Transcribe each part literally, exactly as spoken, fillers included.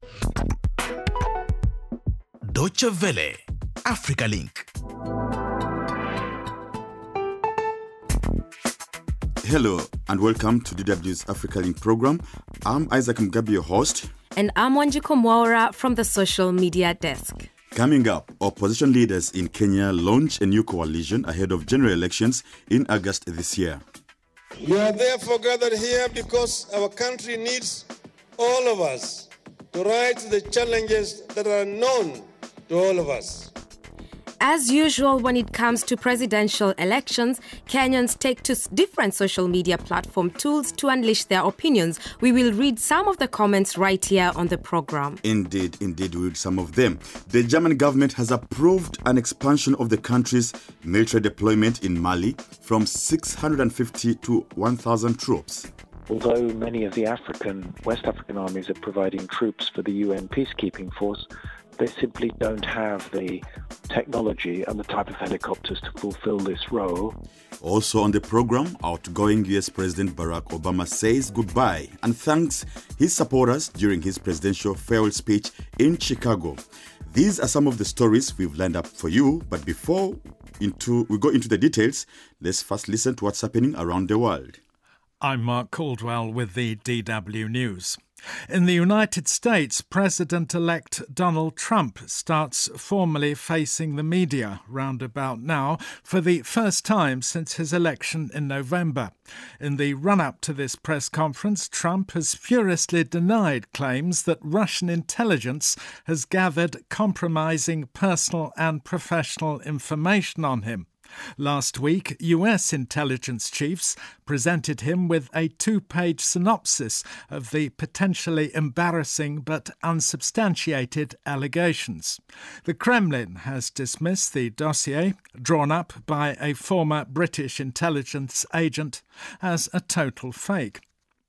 Deutsche Welle, Africa Link. Hello and welcome to D W's Africa Link program. I'm Isaac Mugabi, your host. And I'm Wanjiku Mwaura from the social media desk. Coming up, opposition leaders in Kenya launch a new coalition ahead of general elections in August this year. We are therefore gathered here because our country needs all of us to rise to the challenges that are known to all of us. As usual, when it comes to presidential elections, Kenyans take to different social media platform tools to unleash their opinions. We will read some of the comments right here on the program. Indeed, indeed, we read some of them. The German government has approved an expansion of the country's military deployment in Mali from six hundred fifty to one thousand troops. Although many of the African, West African armies are providing troops for the U N peacekeeping force, they simply don't have the technology and the type of helicopters to fulfill this role. Also on the program, outgoing U S President Barack Obama says goodbye and thanks his supporters during his presidential farewell speech in Chicago. These are some of the stories we've lined up for you, but before into, we go into the details, let's first listen to what's happening around the world. I'm Mark Caldwell with the D W News. In the United States, President-elect Donald Trump starts formally facing the media round about now for the first time since his election in November. In the run-up to this press conference, Trump has furiously denied claims that Russian intelligence has gathered compromising personal and professional information on him. Last week, U S intelligence chiefs presented him with a two-page synopsis of the potentially embarrassing but unsubstantiated allegations. The Kremlin has dismissed the dossier, drawn up by a former British intelligence agent, as a total fake.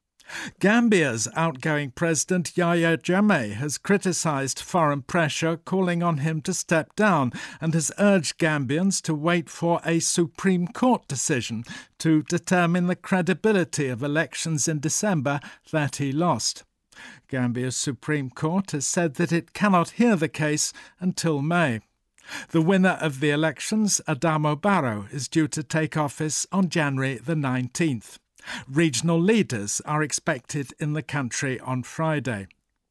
Gambia's outgoing president Yahya Jammeh has criticised foreign pressure, calling on him to step down, and has urged Gambians to wait for a Supreme Court decision to determine the credibility of elections in December that he lost. Gambia's Supreme Court has said that it cannot hear the case until May. The winner of the elections, Adamo Barrow, is due to take office on January the nineteenth. Regional leaders are expected in the country on Friday.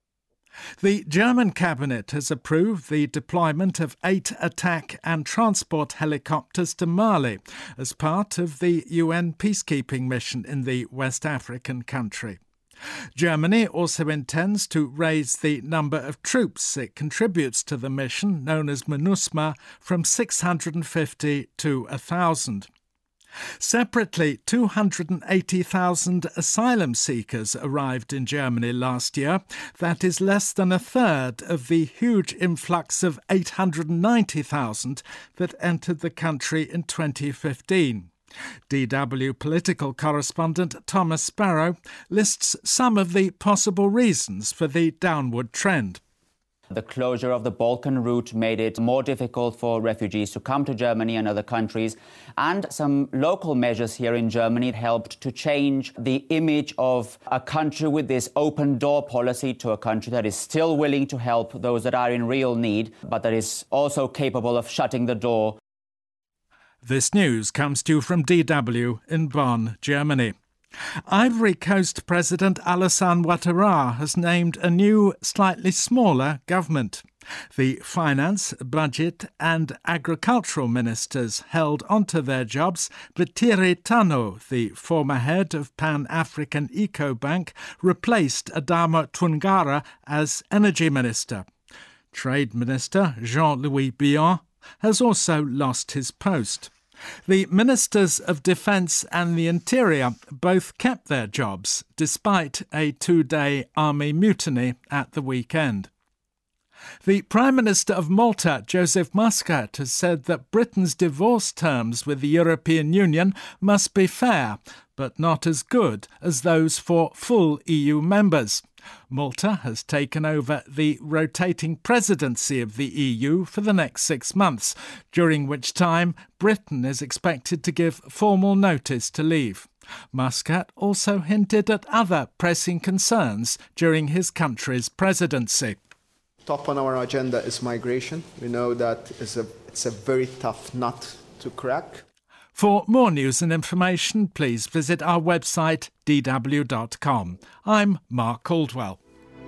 The German cabinet has approved the deployment of eight attack and transport helicopters to Mali as part of the U N peacekeeping mission in the West African country. Germany also intends to raise the number of troops it contributes to the mission, known as MINUSMA, from six hundred fifty to one thousand. Separately, two hundred eighty thousand asylum seekers arrived in Germany last year. That is less than a third of the huge influx of eight hundred ninety thousand that entered the country in twenty fifteen. D W political correspondent Thomas Sparrow lists some of the possible reasons for the downward trend. The closure of the Balkan route made it more difficult for refugees to come to Germany and other countries, and some local measures here in Germany helped to change the image of a country with this open door policy to a country that is still willing to help those that are in real need, but that is also capable of shutting the door. This news comes to you from D W in Bonn, Germany. Ivory Coast President Alassane Ouattara has named a new, slightly smaller government. The finance, budget and agricultural ministers held onto their jobs, but Thierry Tano, the former head of Pan-African Ecobank, replaced Adama Twangara as energy minister. Trade Minister Jean-Louis Billon has also lost his post. The Ministers of Defence and the Interior both kept their jobs, despite a two-day army mutiny at the weekend. The Prime Minister of Malta, Joseph Muscat, has said that Britain's divorce terms with the European Union must be fair, but not as good as those for full E U members. Malta has taken over the rotating presidency of the E U for the next six months, during which time Britain is expected to give formal notice to leave. Muscat also hinted at other pressing concerns during his country's presidency. Top on our agenda is migration. We know that it's a, it's a very tough nut to crack. For more news and information, please visit our website d w dot com. I'm Mark Caldwell.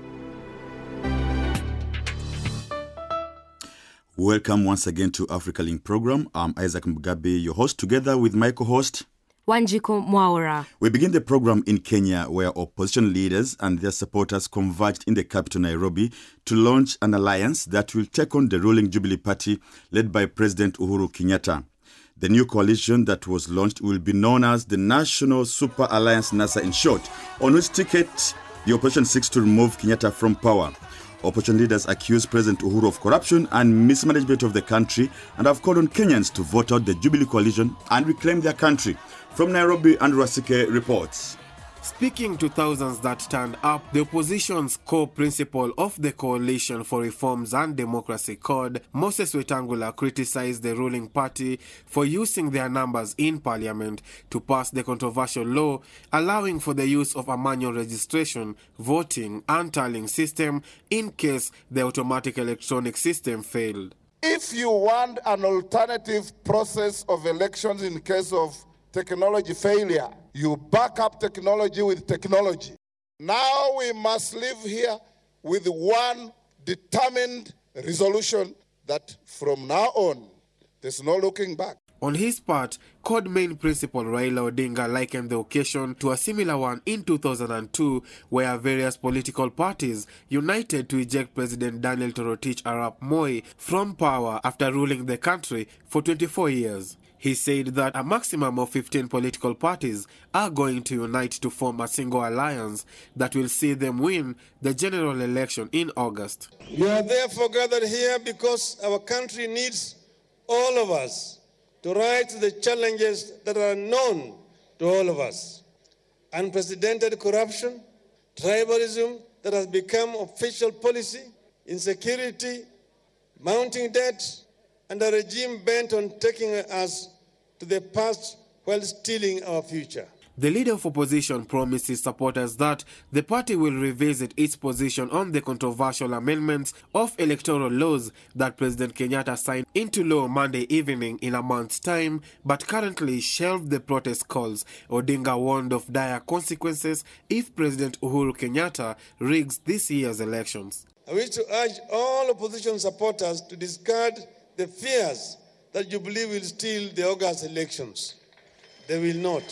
Welcome once again to Africa Link program. I'm Isaac Mugabe, your host, together with my co-host Wanjiko Mwaura. We begin the program in Kenya, where opposition leaders and their supporters converged in the capital Nairobi to launch an alliance that will take on the ruling Jubilee Party led by President Uhuru Kenyatta. The new coalition that was launched will be known as the National Super Alliance, NASA in short, on which ticket the opposition seeks to remove Kenyatta from power. Opposition leaders accuse President Uhuru of corruption and mismanagement of the country and have called on Kenyans to vote out the Jubilee coalition and reclaim their country. From Nairobi, Andrew Wasike reports. Speaking to thousands that turned up, the opposition's co-principal of the Coalition for Reforms and Democracy, C O D, Moses Wetangula, criticized the ruling party for using their numbers in parliament to pass the controversial law allowing for the use of a manual registration, voting and tallying system in case the automatic electronic system failed. If you want an alternative process of elections in case of technology failure, you back up technology with technology. Now we must live here with one determined resolution that from now on, there's no looking back. On his part, C O D main principal Raila Odinga likened the occasion to a similar one in two thousand two, where various political parties united to eject President Daniel Toroitich Arap Moi from power after ruling the country for twenty-four years. He said that a maximum of fifteen political parties are going to unite to form a single alliance that will see them win the general election in August. We are therefore gathered here because our country needs all of us to rise to the challenges that are known to all of us. Unprecedented corruption, tribalism that has become official policy, insecurity, mounting debt, and a regime bent on taking us to the past while stealing our future. The leader of opposition promised his supporters that the party will revisit its position on the controversial amendments of electoral laws that President Kenyatta signed into law Monday evening in a month's time, but currently shelved the protest calls. Odinga warned of dire consequences if President Uhuru Kenyatta rigs this year's elections. I wish to urge all opposition supporters to discard the fears that Jubilee will steal the August elections. They will not.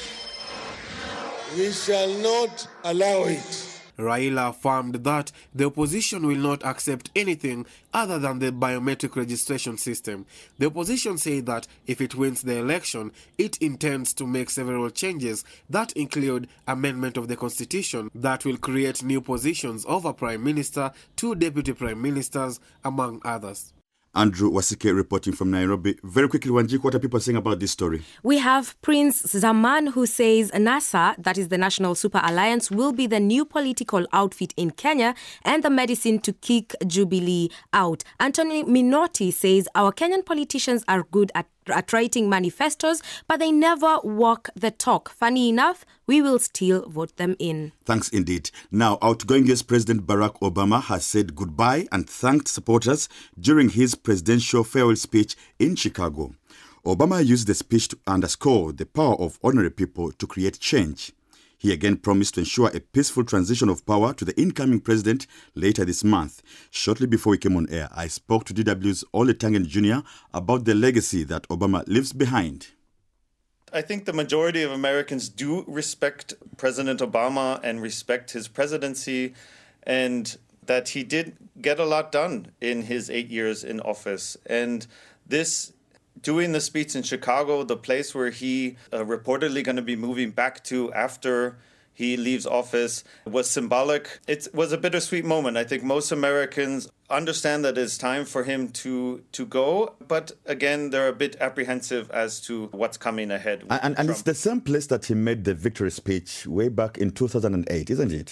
We shall not allow it. Raila affirmed that the opposition will not accept anything other than the biometric registration system. The opposition said that if it wins the election, it intends to make several changes that include amendment of the constitution that will create new positions of a prime minister, two deputy prime ministers, among others. Andrew Wasike reporting from Nairobi. Very quickly, Wanjiko, what are people saying about this story? We have Prince Zaman, who says NASA, that is the National Super Alliance, will be the new political outfit in Kenya and the medicine to kick Jubilee out. Anthony Minotti says our Kenyan politicians are good at at writing manifestos, but they never walk the talk. Funny enough, we will still vote them in. Thanks indeed. Now, outgoing U S President Barack Obama has said goodbye and thanked supporters during his presidential farewell speech in Chicago. Obama used the speech to underscore the power of ordinary people to create change. He again promised to ensure a peaceful transition of power to the incoming president later this month. Shortly before we came on air, I spoke to D W's Ole Tangen Junior about the legacy that Obama leaves behind. I think the majority of Americans do respect President Obama and respect his presidency, and that he did get a lot done in his eight years in office. And this doing the speech in Chicago, the place where he uh, reportedly going to be moving back to after he leaves office, was symbolic. It was a bittersweet moment. I think most Americans understand that it's time for him to to go, but again, they're a bit apprehensive as to what's coming ahead. And, and it's the same place that he made the victory speech way back in two thousand eight, isn't it?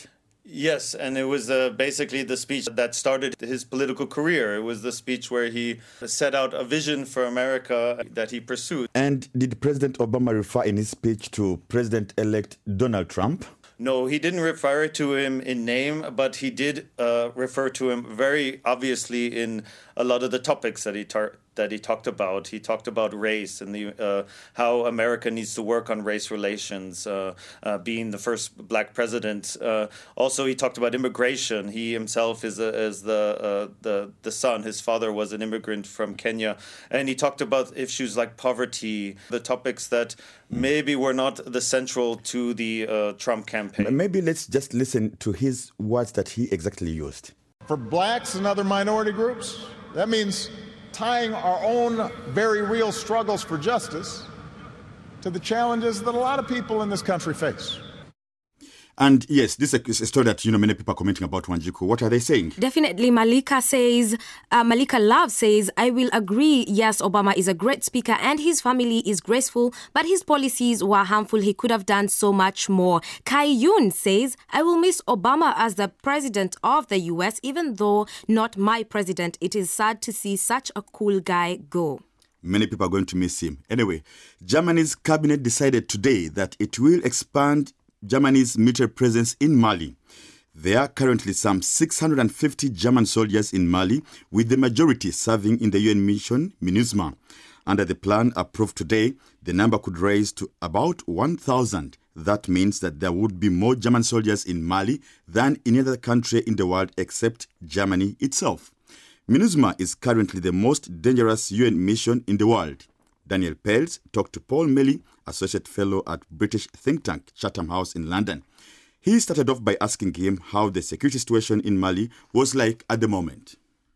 Yes, and it was uh, basically the speech that started his political career. It was the speech where he set out a vision for America that he pursued. And did President Obama refer in his speech to President-elect Donald Trump? No, he didn't refer to him in name, but he did uh, refer to him very obviously in a lot of the topics that he tar- that he talked about. He talked about race and the uh, how America needs to work on race relations, uh, uh, being the first black president. Uh, also, he talked about immigration. He himself is, a, is the, uh, the the son. His father was an immigrant from Kenya. And he talked about issues like poverty, the topics that maybe were not the central to the uh, Trump campaign. Maybe let's just listen to his words that he exactly used. For blacks and other minority groups, that means tying our own very real struggles for justice to the challenges that a lot of people in this country face. And yes, this is a story that, you know, many people are commenting about, Wanjiku. What are they saying? Definitely. Malika says, uh, Malika Love says, I will agree. Yes, Obama is a great speaker and his family is graceful, but his policies were harmful. He could have done so much more. Kai Yun says, I will miss Obama as the president of the U S, even though not my president. It is sad to see such a cool guy go. Many people are going to miss him. Anyway, Germany's cabinet decided today that it will expand Germany's military presence in Mali. There are currently some six hundred fifty German soldiers in Mali, with the majority serving in the U N mission MINUSMA. Under the plan approved today, the number could rise to about one thousand. That means that there would be more German soldiers in Mali than in any other country in the world except Germany itself. MINUSMA is currently the most dangerous U N mission in the world. Daniel Pels talked to Paul Melly, Associate Fellow at British think tank Chatham House in London. He started off by asking him how the security situation in Mali was like at the moment.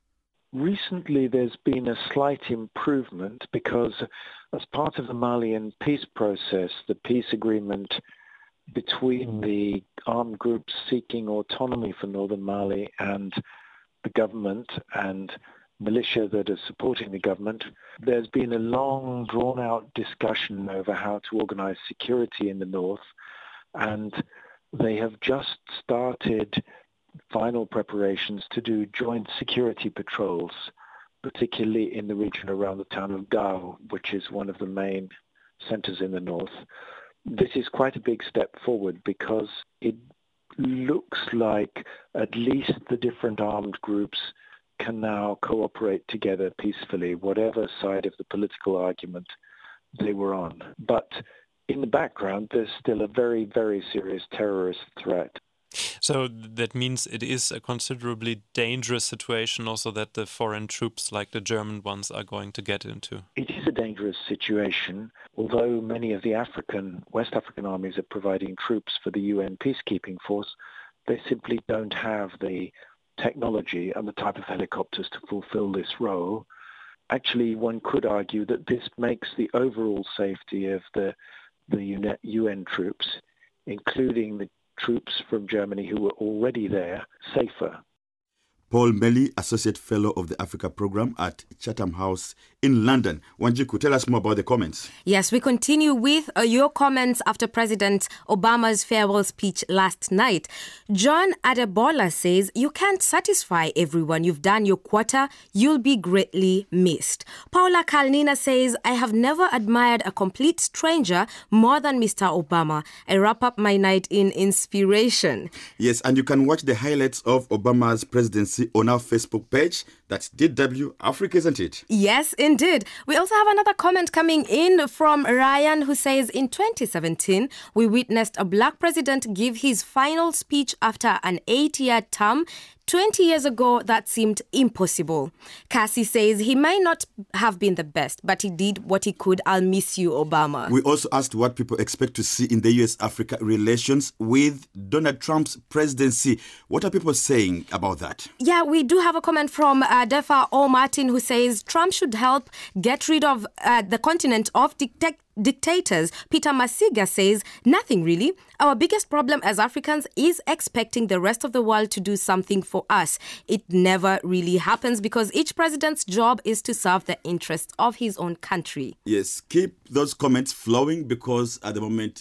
Recently, there's been a slight improvement because as part of the Malian peace process, the peace agreement between the armed groups seeking autonomy for northern Mali and the government and militia that are supporting the government, there's been a long, drawn-out discussion over how to organize security in the north, and they have just started final preparations to do joint security patrols, particularly in the region around the town of Gao, which is one of the main centers in the north. This is quite a big step forward because it looks like at least the different armed groups can now cooperate together peacefully, whatever side of the political argument they were on. But in the background, there's still a very, very serious terrorist threat. So that means it is a considerably dangerous situation also that the foreign troops like the German ones are going to get into. It is a dangerous situation, although many of the African, West African armies are providing troops for the U N peacekeeping force. They simply don't have the technology and the type of helicopters to fulfill this role. Actually, one could argue that this makes the overall safety of the, the U N troops, including the troops from Germany who were already there, safer. Paul Melly, Associate Fellow of the Africa Program at Chatham House in London. Wanjiku, tell us more about the comments. Yes, we continue with uh, your comments after President Obama's farewell speech last night. John Adebola says, you can't satisfy everyone. You've done your quota. You'll be greatly missed. Paula Kalnina says, I have never admired a complete stranger more than Mister Obama. I wrap up my night in inspiration. Yes, and you can watch the highlights of Obama's presidency on our Facebook page. That's D W Africa, isn't it? Yes, indeed. We also have another comment coming in from Ryan who says, in twenty seventeen, we witnessed a black president give his final speech after an eight-year term. twenty years ago, that seemed impossible. Cassie says he might not have been the best, but he did what he could. I'll miss you, Obama. We also asked what people expect to see in the U S Africa relations with Donald Trump's presidency. What are people saying about that? Yeah, we do have a comment from uh, Defa O. Martin who says Trump should help get rid of uh, the continent of dictatorship. Dictators. Peter Masiga says, nothing really. Our biggest problem as Africans is expecting the rest of the world to do something for us. It never really happens because each president's job is to serve the interests of his own country. Yes, keep those comments flowing because at the moment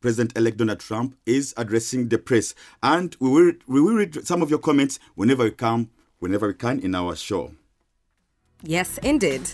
President-elect Donald Trump is addressing the press. And we will, we will read some of your comments whenever we come, whenever we can in our show. Yes, indeed.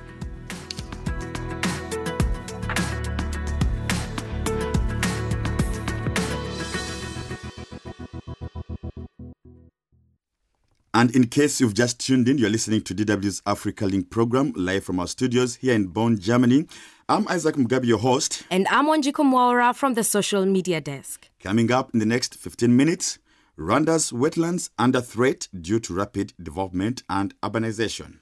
And in case you've just tuned in, you're listening to D W's Africa Link program live from our studios here in Bonn, Germany. I'm Isaac Mugabe, your host. And I'm Wanjiku Mwaura from the social media desk. Coming up in the next fifteen minutes, Rwanda's wetlands under threat due to rapid development and urbanization.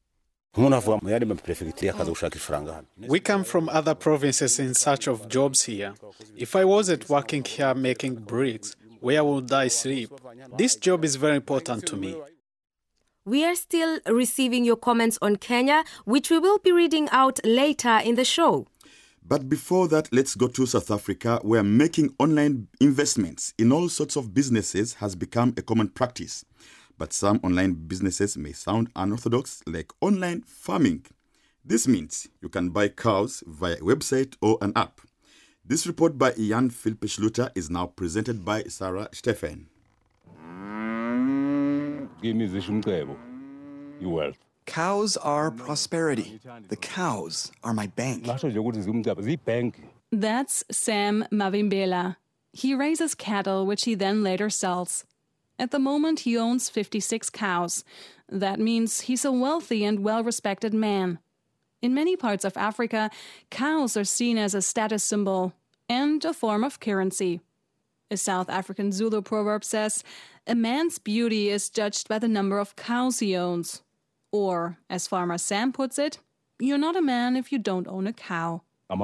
We come from other provinces in search of jobs here. If I wasn't working here making bricks, where would I sleep? This job is very important to me. We are still receiving your comments on Kenya, which we will be reading out later in the show. But before that, let's go to South Africa, where making online investments in all sorts of businesses has become a common practice. But some online businesses may sound unorthodox, like online farming. This means you can buy cows via a website or an app. This report by Jan Philippe Schluter is now presented by Sarah Steffen. Cows are prosperity. The cows are my bank. That's Sam Mavimbela. He raises cattle, which he then later sells. At the moment, he owns fifty-six cows. That means he's a wealthy and well-respected man. In many parts of Africa, cows are seen as a status symbol and a form of currency. A South African Zulu proverb says, a man's beauty is judged by the number of cows he owns. Or, as Farmer Sam puts it, you're not a man if you don't own a cow.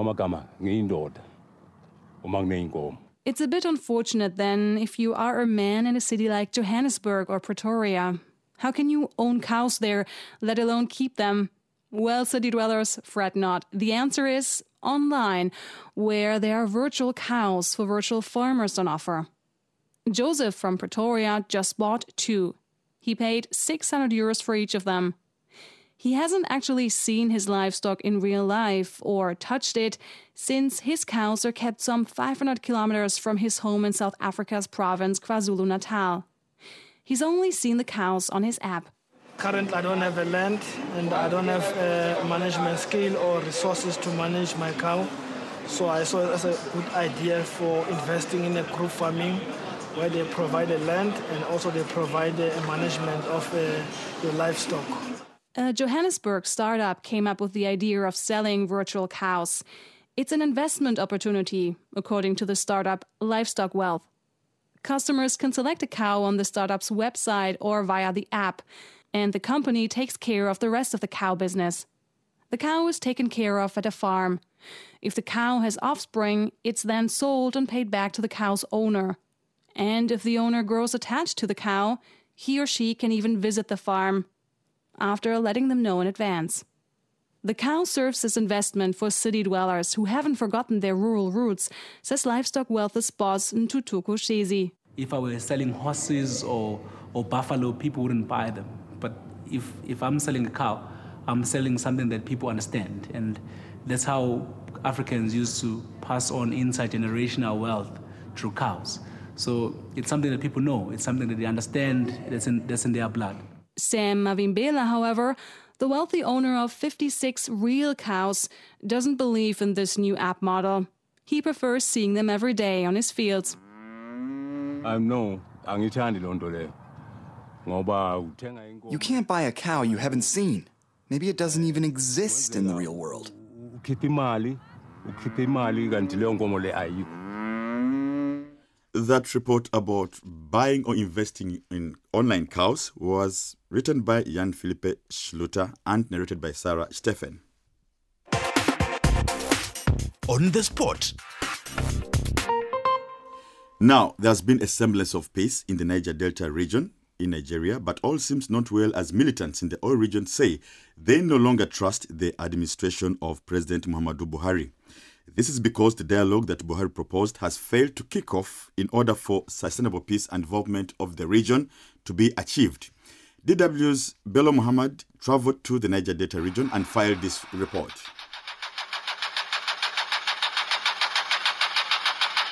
It's a bit unfortunate then if you are a man in a city like Johannesburg or Pretoria. How can you own cows there, let alone keep them? Well, city dwellers, fret not. The answer is online, where there are virtual cows for virtual farmers on offer. Joseph from Pretoria just bought two. He paid six hundred euros for each of them. He hasn't actually seen his livestock in real life or touched it, since his cows are kept some five hundred kilometers from his home in South Africa's province KwaZulu-Natal. He's only seen the cows on his app. Currently, I don't have a land and I don't have a management skill or resources to manage my cow. So I saw it as a good idea for investing in a group farming where they provide a land and also they provide a management of uh, your livestock. A Johannesburg startup came up with the idea of selling virtual cows. It's an investment opportunity, according to the startup Livestock Wealth. Customers can select a cow on the startup's website or via the app, and the company takes care of the rest of the cow business. The cow is taken care of at a farm. If the cow has offspring, it's then sold and paid back to the cow's owner. And if the owner grows attached to the cow, he or she can even visit the farm, after letting them know in advance. The cow serves as investment for city dwellers who haven't forgotten their rural roots, says Livestock Wealth's boss Ntutuko Shezi. If I were selling horses or, or buffalo, people wouldn't buy them. But if, if I'm selling a cow, I'm selling something that people understand. And that's how Africans used to pass on inside generational wealth through cows. So it's something that people know. It's something that they understand. That's in, that's in their blood. Sam Mavimbela, however, the wealthy owner of fifty-six real cows, doesn't believe in this new app model. He prefers seeing them every day on his fields. You can't buy a cow you haven't seen. Maybe it doesn't even exist in the real world. That report about buying or investing in online cows was written by Jan Philippe Schluter and narrated by Sarah Steffen. On the spot. Now, there's been a semblance of peace in the Niger Delta region in Nigeria, but all seems not well as militants in the oil region say they no longer trust the administration of President Muhammadu Buhari. This is because the dialogue that Buhari proposed has failed to kick off in order for sustainable peace and development of the region to be achieved. D W's Bello Muhammad traveled to the Niger Delta region and filed this report.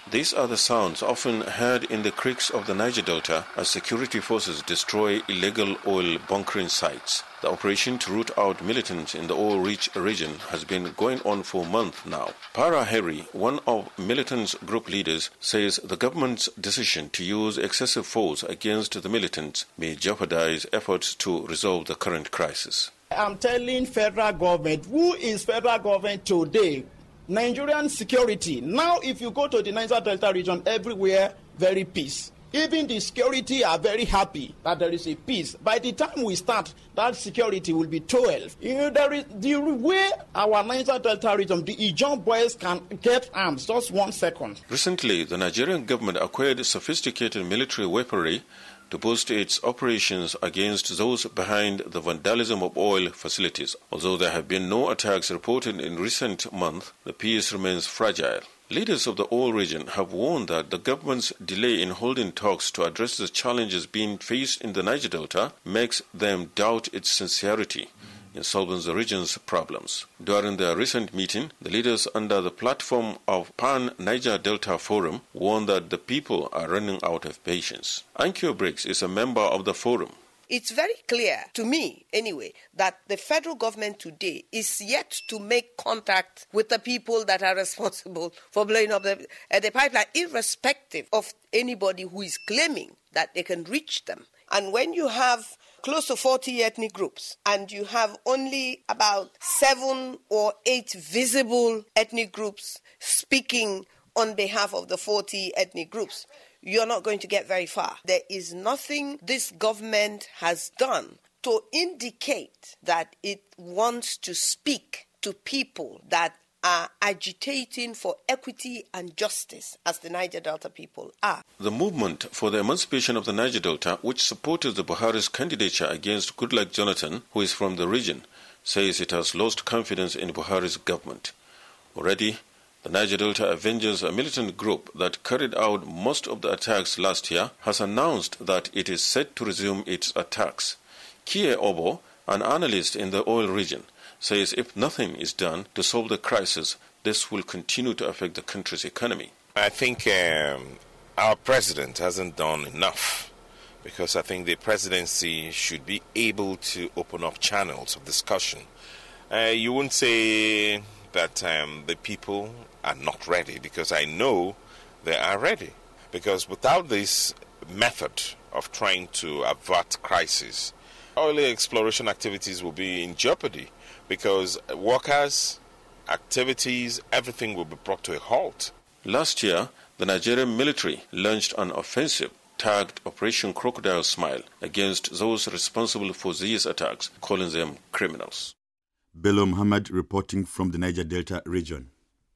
These are the sounds often heard in the creeks of the Niger Delta as security forces destroy illegal oil bunkering sites. The operation to root out militants in the oil-rich region has been going on for a month now. Para Harry, one of militants' group leaders, says the government's decision to use excessive force against the militants may jeopardize efforts to resolve the current crisis. I'm telling federal government, who is federal government today? Nigerian security. Now, if you go to the Niger Delta region, everywhere, very peace. Even the security are very happy that there is a peace. By the time we start, that security will be twelve. You know, there is the way our Niger Delta region, the Ijon boys can get arms, just one second. Recently, the Nigerian government acquired sophisticated military weaponry to boost its operations against those behind the vandalism of oil facilities. Although there have been no attacks reported in recent months, the peace remains fragile. Leaders of the oil region have warned that the government's delay in holding talks to address the challenges being faced in the Niger Delta makes them doubt its sincerity in solving the region's problems. During their recent meeting, the leaders under the platform of Pan-Niger Delta Forum warned that the people are running out of patience. Ankyo Briggs is a member of the forum. It's very clear, to me anyway, that the federal government today is yet to make contact with the people that are responsible for blowing up the, uh, the pipeline, irrespective of anybody who is claiming that they can reach them. And when you have close to forty ethnic groups, and you have only about seven or eight visible ethnic groups speaking on behalf of the forty ethnic groups, you're not going to get very far. There is nothing this government has done to indicate that it wants to speak to people that are agitating for equity and justice, as the Niger Delta people are. The movement for the emancipation of the Niger Delta, which supported the Buhari's candidature against Goodluck Jonathan, who is from the region, says it has lost confidence in Buhari's government. Already, the Niger Delta Avengers, a militant group that carried out most of the attacks last year, has announced that it is set to resume its attacks. Kie Obo, an analyst in the oil region, says if nothing is done to solve the crisis, this will continue to affect the country's economy. I think um, our president hasn't done enough, because I think the presidency should be able to open up channels of discussion. Uh, you wouldn't say that um, the people are not ready, because I know they are ready. Because without this method of trying to avert crisis, oil exploration activities will be in jeopardy, because workers, activities, everything will be brought to a halt. Last year, the Nigerian military launched an offensive tagged Operation Crocodile Smile against those responsible for these attacks, calling them criminals. Bello Muhammad reporting from the Niger Delta region.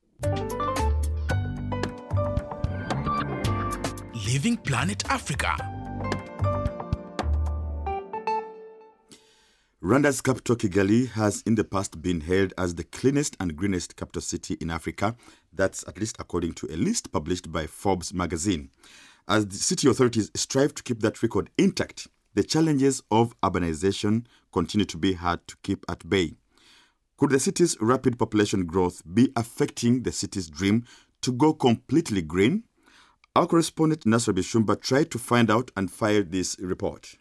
Living Planet Africa. Rwanda's capital, Kigali, has in the past been hailed as the cleanest and greenest capital city in Africa. That's at least according to a list published by Forbes magazine. As the city authorities strive to keep that record intact, the challenges of urbanization continue to be hard to keep at bay. Could the city's rapid population growth be affecting the city's dream to go completely green? Our correspondent Nasra Bishumba tried to find out and filed this report.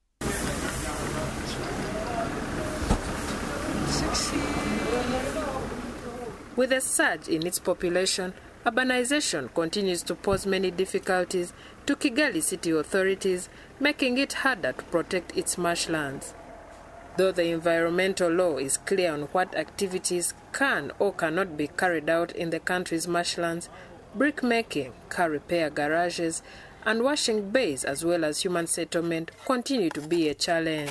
With a surge in its population, urbanization continues to pose many difficulties to Kigali city authorities, making it harder to protect its marshlands. Though the environmental law is clear on what activities can or cannot be carried out in the country's marshlands, brickmaking, car repair garages, and washing bays as well as human settlement continue to be a challenge.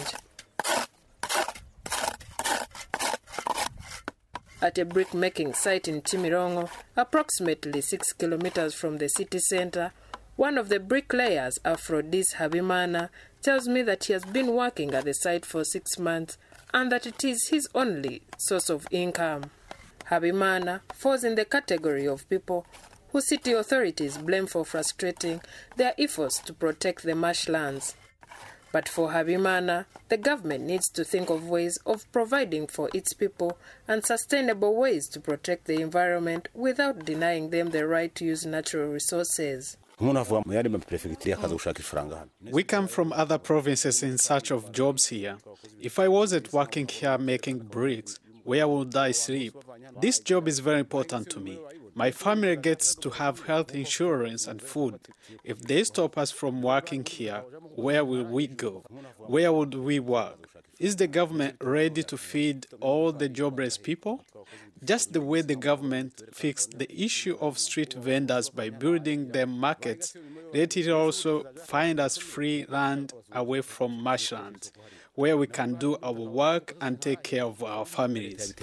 At a brick-making site in Timirongo, approximately six kilometers from the city center, one of the bricklayers, Aphrodis Habimana, tells me that he has been working at the site for six months and that it is his only source of income. Habimana falls in the category of people who city authorities blame for frustrating their efforts to protect the marshlands. But for Habimana, the government needs to think of ways of providing for its people and sustainable ways to protect the environment without denying them the right to use natural resources. We come from other provinces in search of jobs here. If I wasn't working here making bricks, where would I sleep? This job is very important to me. My family gets to have health insurance and food. If they stop us from working here, where will we go? Where would we work? Is the government ready to feed all the jobless people? Just the way the government fixed the issue of street vendors by building them markets, let it also find us free land away from marshlands, where we can do our work and take care of our families.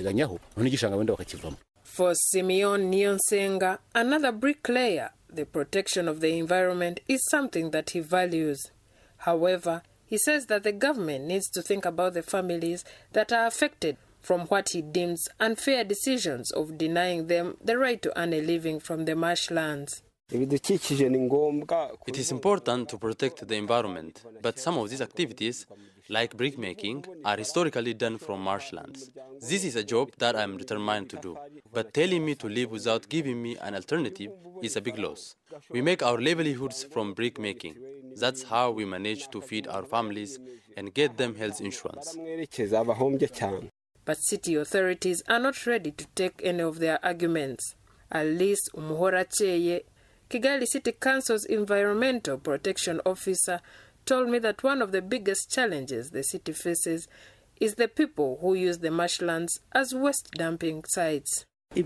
For Simeon Nyonsenga, another bricklayer, the protection of the environment is something that he values. However, he says that the government needs to think about the families that are affected from what he deems unfair decisions of denying them the right to earn a living from the marshlands. It is important to protect the environment, but some of these activities, like brickmaking, are historically done from marshlands. This is a job that I am determined to do, but telling me to leave without giving me an alternative is a big loss. We make our livelihoods from brickmaking. That's how we manage to feed our families and get them health insurance. But city authorities are not ready to take any of their arguments. Alice Umuhora Cheye, Kigali City Council's environmental protection officer, told me that one of the biggest challenges the city faces is the people who use the marshlands as waste dumping sites.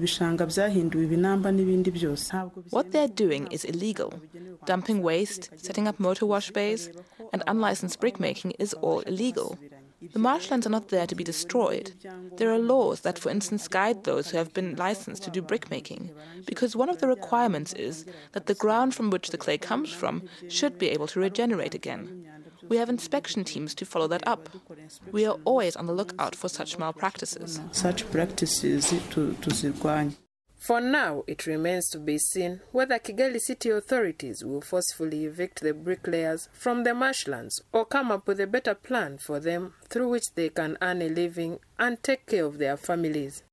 What they're doing is illegal. Dumping waste, setting up motor wash bays, and unlicensed brickmaking is all illegal. The marshlands are not there to be destroyed. There are laws that, for instance, guide those who have been licensed to do brickmaking, because one of the requirements is that the ground from which the clay comes from should be able to regenerate again. We have inspection teams to follow that up. We are always on the lookout for such malpractices. Such practices to, to For now, it remains to be seen whether Kigali city authorities will forcefully evict the bricklayers from the marshlands or come up with a better plan for them through which they can earn a living and take care of their families.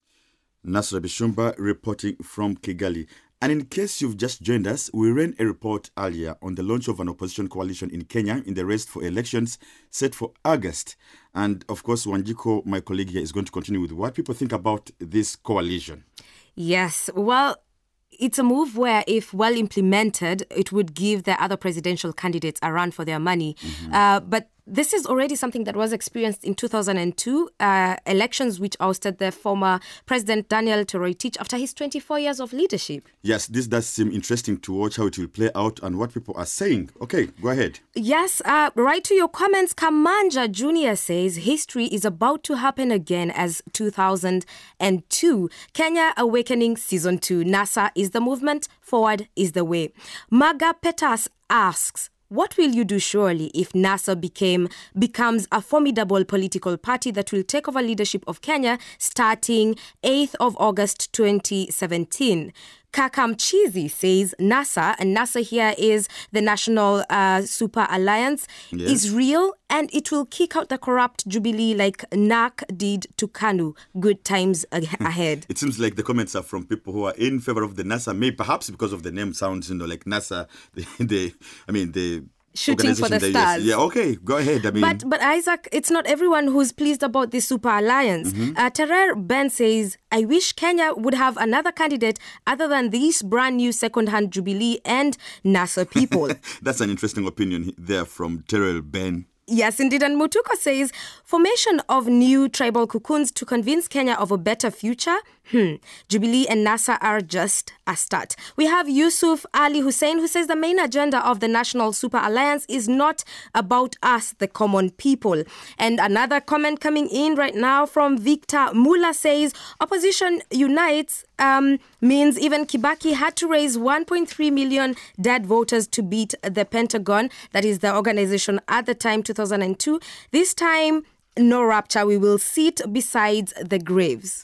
Nasra Bishumba reporting from Kigali. And in case you've just joined us, we ran a report earlier on the launch of an opposition coalition in Kenya in the race for elections set for August. And of course, Wanjiko, my colleague here, is going to continue with what people think about this coalition. Yes, well, it's a move where, if well implemented, it would give the other presidential candidates a run for their money. Mm-hmm. Uh, but this is already something that was experienced in two thousand two, uh, elections which ousted the former President Daniel Toroitich after his twenty-four years of leadership. Yes, this does seem interesting to watch how it will play out and what people are saying. Okay, go ahead. Yes, uh, right to your comments. Kamanja Junior says history is about to happen again as two thousand two. Kenya Awakening Season two. NASA is the movement, forward is the way. Maga Petas asks, what will you do, surely, if NASA became becomes a formidable political party that will take over leadership of Kenya starting eighth of August twenty seventeen? Kakamchizi says NASA, and NASA here is the National uh, Super Alliance, yes, is real and it will kick out the corrupt Jubilee like N A C did to KANU. Good times ahead. It seems like the comments are from people who are in favor of the NASA, maybe perhaps because of the name sounds, you know, like NASA, the, the I mean, the... Shooting for the stars. Yeah, okay, go ahead. I mean, but but Isaac, it's not everyone who's pleased about this super alliance. Mm-hmm. Uh, Terer Ben says, I wish Kenya would have another candidate other than these brand new second-hand Jubilee and NASA people. That's an interesting opinion there from Terer Ben. Yes, indeed. And Mutuko says, formation of new tribal cocoons to convince Kenya of a better future? Hmm. Jubilee and NASA are just a start. We have Yusuf Ali Hussein who says the main agenda of the National Super Alliance is not about us, the common people. And another comment coming in right now from Victor Mula says, opposition unites um, means even Kibaki had to raise one point three million dead voters to beat the Pentagon. That is the organization at the time, two thousand two. This time, no rapture. We will sit beside the graves.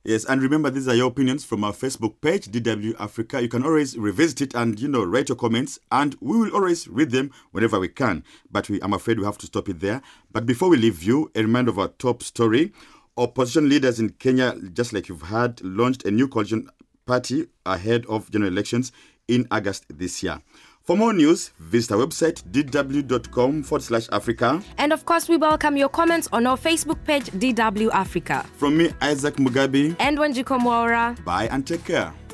Yes, and remember, these are your opinions from our Facebook page, D W Africa. You can always revisit it and, you know, write your comments, and we will always read them whenever we can. But we, I'm afraid we have to stop it there. But before we leave you, a reminder of our top story. Opposition leaders in Kenya, just like you've heard, launched a new coalition party ahead of general elections in August this year. For more news, visit our website, dw.com forward slash Africa. And of course, we welcome your comments on our Facebook page, D W Africa. From me, Isaac Mugabi. And Wanjiko Mwaura. Bye and take care.